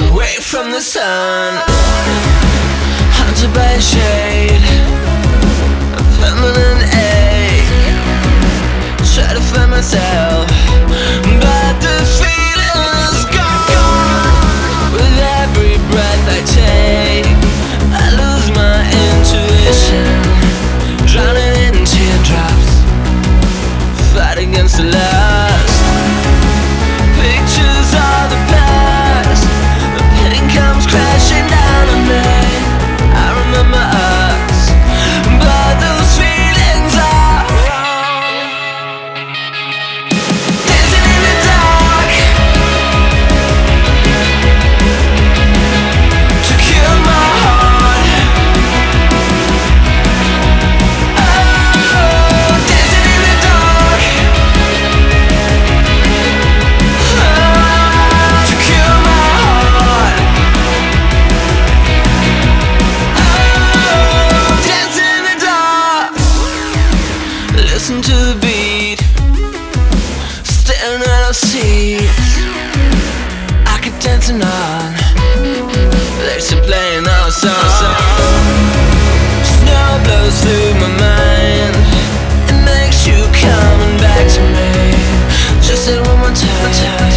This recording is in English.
away from the sun, haunted by a shade, a permanent ache. Try to find myself, but the feeling is gone. With every breath I take, I lose my intuition, drowning in teardrops, fight against the lust. Pictures of the past, the pain comes crashing down on me. I remember us, but those feelings are wrong. Dancing in the dark to kill my heart. Oh, dancing in the dark to kill my heart. Oh, dancing in the dark. Listen to the beat, staring at our seats. I keep dancing on, they're still playing our song. Snow blows through my mind, it makes you coming back to me. Just say it one more time.